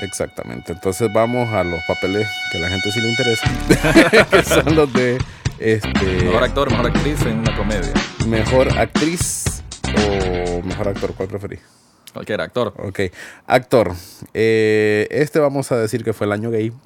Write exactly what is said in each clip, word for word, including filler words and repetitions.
Exactamente. Entonces vamos a los papeles que a la gente sí le interesa, que son los de este, mejor actor, mejor actriz en una comedia. Mejor actriz o mejor actor, ¿cuál preferís? Cualquier actor. Ok, actor. Eh, este vamos a decir que fue el año gay.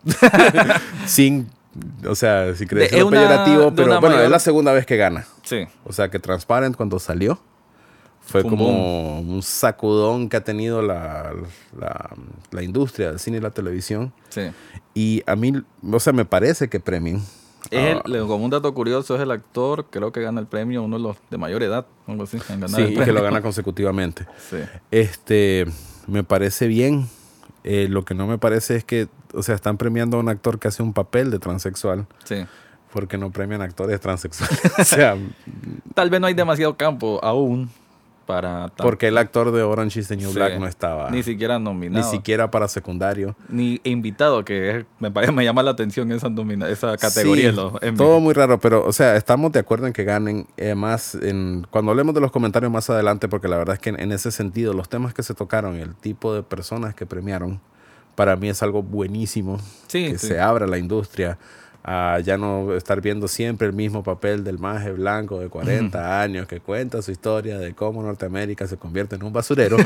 Sin, o sea, sin creer lo peyorativo, pero bueno, mayor... es la segunda vez que gana. Sí. O sea, que Transparent cuando salió fue Fum como boom. un sacudón que ha tenido la, la, la industria del cine y la televisión. Sí. Y a mí, o sea, me parece que premien. Es el, como un dato curioso, es el actor, creo que gana el premio, uno de los de mayor edad, algo así, en ganar sí, el y que lo gana consecutivamente. Sí. Este, me parece bien. Eh, lo que no me parece es que, o sea, están premiando a un actor que hace un papel de transexual. Sí. Porque no premian actores transexuales. O sea, tal vez no hay demasiado campo aún para... Porque el actor de Orange is the New sí, Black no estaba... Ni siquiera nominado. Ni siquiera para secundario. Ni invitado, que es, me, parece, me llama la atención esa, nomina, esa categoría. Sí, los todo muy raro, pero, o sea, estamos de acuerdo en que ganen. Además, en, cuando hablemos de los comentarios más adelante, porque la verdad es que en, en ese sentido, los temas que se tocaron y el tipo de personas que premiaron, para mí es algo buenísimo. Sí, que sí. se abra la industria. A ya no estar viendo siempre el mismo papel del maje blanco de cuarenta uh-huh. años que cuenta su historia de cómo Norteamérica se convierte en un basurero.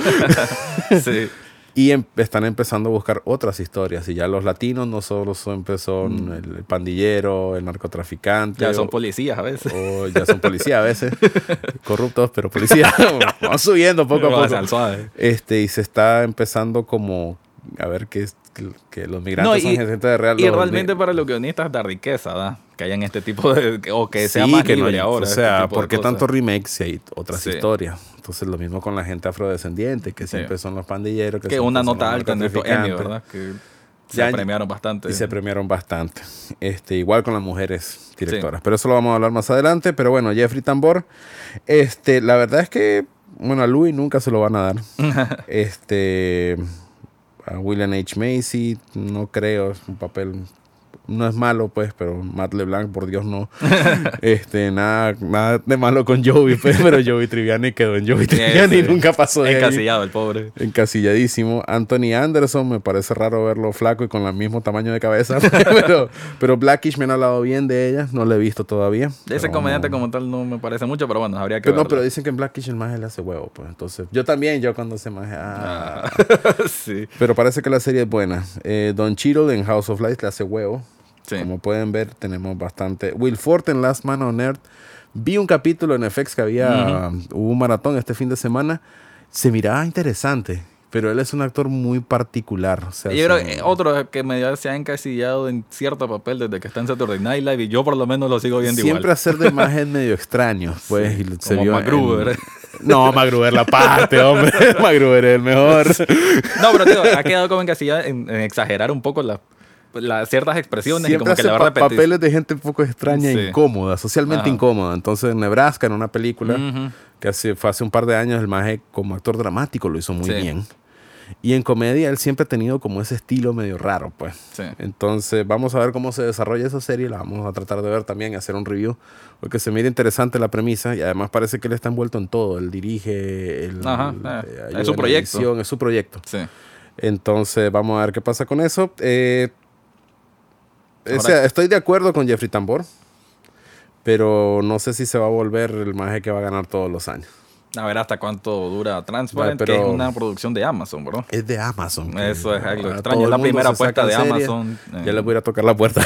Sí. Y em- están empezando a buscar otras historias. Y ya los latinos no solo son, son mm. el, el pandillero, el narcotraficante. Ya son o, policías a veces. O ya son policías a veces. Corruptos, pero policías. Van subiendo poco a poco. Este, y se está empezando como a ver qué es. Que, que los migrantes no, y, son gente de real. Y realmente para los guionistas da riqueza, ¿da? Que hayan este tipo de... O que sea sí, más que libre no, ahora. O sea, este ¿por qué tantos remakes si hay otras sí. historias? Entonces lo mismo con la gente afrodescendiente, que sí. siempre son los pandilleros. Que, que una nota alta en estos Emmy, ¿verdad? Que se ya, premiaron bastante. Y se premiaron bastante. Este, igual con las mujeres directoras. Sí. Pero eso lo vamos a hablar más adelante. Pero bueno, Jeffrey Tambor. Este, la verdad es que, bueno, a Louis nunca se lo van a dar. este... A William H. Macy, no creo, es un papel, no es malo pues, pero Matt LeBlanc, por Dios no. este, nada, nada de malo con Joey, pues, pero Joey Tribbiani quedó en Joey Tribbiani y nunca pasó de encasillado ahí. El pobre. Encasilladísimo. Anthony Anderson, me parece raro verlo flaco y con el mismo tamaño de cabeza, pero, pero Blackish me han hablado bien de ella, no la he visto todavía. Ese comediante no, como tal no me parece mucho, pero bueno, habría que pero verlo. No, pero dicen que en Blackish el maje le hace huevo, pues, entonces, yo también, yo cuando se maje, ah. ah sí. Pero parece que la serie es buena. Eh, Don Cheadle en House of Lies le hace huevo. Sí. Como pueden ver, tenemos bastante. Will Forte en Last Man on Earth. Vi un capítulo en F X que había, uh-huh. hubo un maratón este fin de semana. Se miraba interesante, pero él es un actor muy particular. O sea, yo creo que otro que medio se ha encasillado en cierto papel desde que está en Saturday Night Live y yo por lo menos lo sigo viendo siempre igual. Siempre hacer de imagen medio extraño, pues. Sí, y se como vio MacGruber. En... No, MacGruber la parte, hombre. MacGruber es el mejor. No, pero tío, ha quedado como encasillado en, en exagerar un poco la... Las ciertas expresiones siempre y como que le va a repetir pa- papeles de gente un poco extraña e sí. incómoda, socialmente Ajá. incómoda. Entonces en Nebraska, en una película uh-huh. que hace, fue hace un par de años, el maje como actor dramático lo hizo muy sí. bien. Y en comedia él siempre ha tenido como ese estilo medio raro, pues. Sí. Entonces vamos a ver cómo se desarrolla esa serie. La vamos a tratar de ver también, hacer un review. Porque se mira interesante la premisa y además parece que él está envuelto en todo. Él dirige, él, Ajá. Eh, es su proyecto. Edición, es su proyecto. Sí. Entonces vamos a ver qué pasa con eso. Eh... O sea, estoy de acuerdo con Jeffrey Tambor, pero no sé si se va a volver el maje que va a ganar todos los años. A ver hasta cuánto dura Transparent, pero que es una producción de Amazon, bro. Es de Amazon. Eso es algo extraño. Es la primera apuesta de serie. Amazon. Ya eh. le voy a ir a tocar la puerta.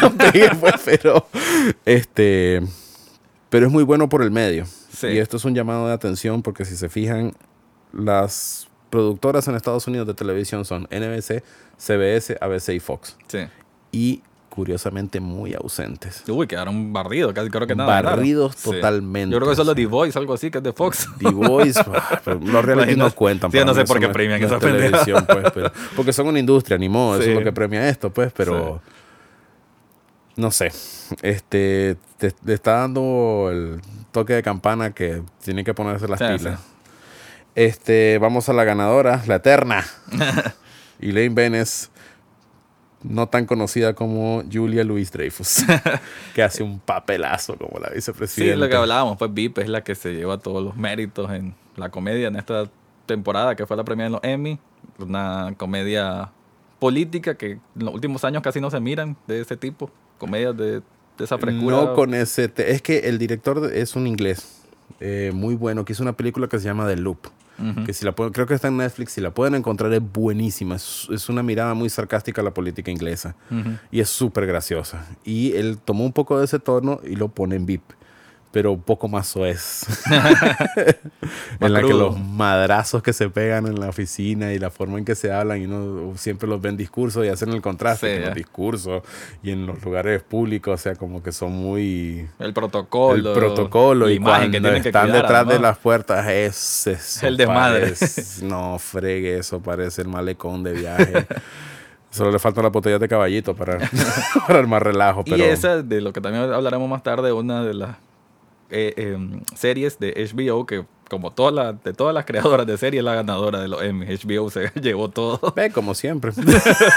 pero, este, pero es muy bueno por el medio. Sí. Y esto es un llamado de atención porque si se fijan, las productoras en Estados Unidos de televisión son N B C, C B S, A B C y Fox. Sí. Y curiosamente muy ausentes. Uy, quedaron barridos, casi creo que nada. Barridos claro. totalmente. Sí. Yo creo que solo The Voice, algo así, que es de Fox. The Voice, pero los reality no, no cuentan. Sí, no sé por qué premian esa televisión, pues, pero, porque son una industria, ni modo, sí. Eso es lo que premia esto, pues, pero sí. No sé, este, te, te está dando el toque de campana que tiene que ponerse las sí, pilas. Sí. Este, vamos a la ganadora, la eterna, Elaine Benes. No tan conocida como Julia Louis-Dreyfus, que hace un papelazo como la vicepresidenta. Sí, lo que hablábamos, pues V I P es la que se lleva todos los méritos en la comedia en esta temporada, que fue la premiada en los Emmy. Una comedia política que en los últimos años casi no se miran de ese tipo, comedias de, de esa frescura. No con ese... Te- es que el director es un inglés eh, muy bueno, que hizo una película que se llama The Loop. Uh-huh. Que si la pueden, creo que está en Netflix, si la pueden encontrar es buenísima, es, es una mirada muy sarcástica a la política inglesa. Uh-huh. Y es súper graciosa, y él tomó un poco de ese tono y lo pone en V I P, pero un poco más soez. En la crudo. Que los madrazos que se pegan en la oficina y la forma en que se hablan, y uno siempre los ve en discursos y hacen el contraste, sí, en los discursos y en los lugares públicos, o sea, como que son muy... El protocolo. El protocolo, y cuando que están que cuidar, detrás además. De las puertas, es... es el desmadre. No, fregue, eso parece el malecón de viaje. Solo le faltan las botellas de caballito para, para armar relajo. Pero... Y esa, de lo que también hablaremos más tarde, una de las Eh, eh, series de H B O, que como todas las de todas las creadoras de series, la ganadora de los Emmy. H B O se llevó todo. Ve, como siempre. Sí.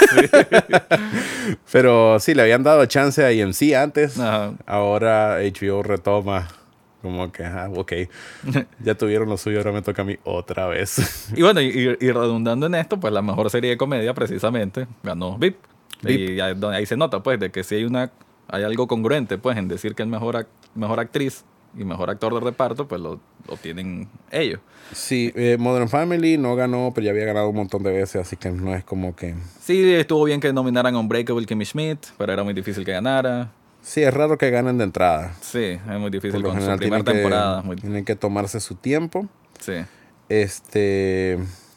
Pero sí, le habían dado chance a A M C antes. Ajá. Ahora H B O retoma. Como que, ah, ok, ya tuvieron lo suyo, ahora me toca a mí otra vez. Y bueno, y, y redundando en esto, pues la mejor serie de comedia precisamente ganó V I P. V I P. Y ahí, ahí se nota, pues, de que si hay una hay algo congruente, pues, en decir que el mejor, mejor actriz y mejor actor de reparto, pues lo, lo tienen ellos. Sí, eh, Modern Family no ganó, pero ya había ganado un montón de veces, así que no es como que... Sí, estuvo bien que nominaran a Unbreakable Kimmy Schmidt, pero era muy difícil que ganara. Sí, es raro que ganen de entrada. Sí, es muy difícil con su primera temporada. Muy... Tienen que tomarse su tiempo. Sí. Este...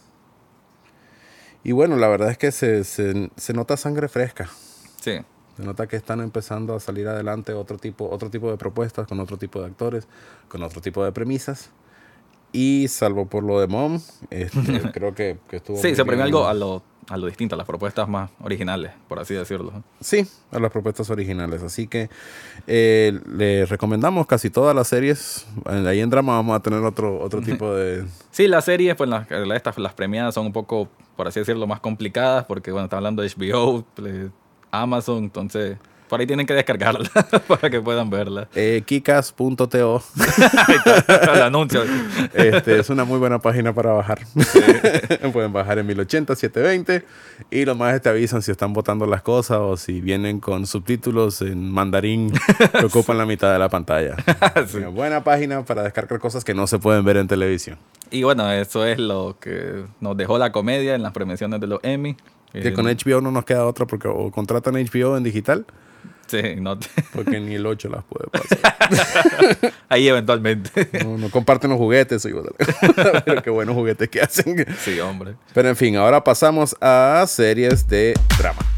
Y bueno, la verdad es que se, se, se nota sangre fresca. Sí. Se nota que están empezando a salir adelante otro tipo, otro tipo de propuestas, con otro tipo de actores, con otro tipo de premisas. Y salvo por lo de Mom, este, creo que, que estuvo... Sí, se premió algo a lo, a lo distinto, a las propuestas más originales, por así decirlo. Sí, a las propuestas originales. Así que eh, le recomendamos casi todas las series. Ahí en drama vamos a tener otro, otro tipo de... Sí, las series, pues las, estas, las premiadas son un poco, por así decirlo, más complicadas, porque bueno, está hablando de H B O, Amazon, entonces por ahí tienen que descargarla para que puedan verla. Eh, Kikas punto to El anuncio. Este, es una muy buena página para bajar. Sí. Pueden bajar en mil ochenta, setecientos veinte y los más te avisan si están botando las cosas o si vienen con subtítulos en mandarín que ocupan sí. la mitad de la pantalla. Sí. Una buena página para descargar cosas que no se pueden ver en televisión. Y bueno, eso es lo que nos dejó la comedia en las premiaciones de los Emmy. Que con H B O no nos queda otra porque o contratan H B O en digital. Sí, no te... porque ni el ocho las puede pasar. Ahí eventualmente. No, no comparten los juguetes. Pero qué buenos juguetes que hacen. Sí, hombre. Pero en fin, ahora pasamos a series de drama.